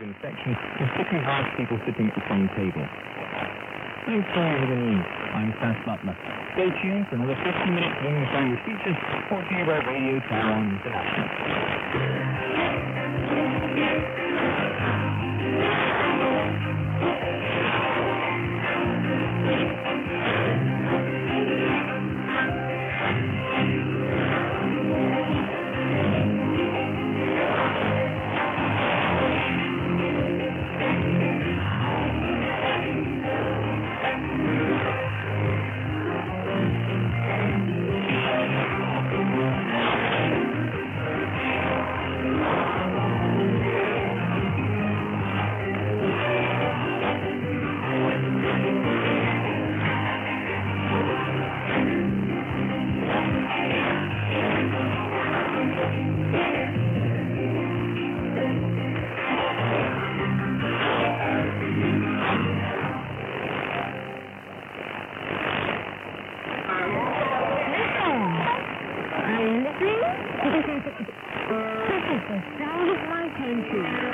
infection, particularly hard for people sitting at the same table. Thanks for having me. I'm Sas Butler. Stay tuned for another 50 minutes of English language features brought to you by Radio Taiwan International. This is the sound of my country.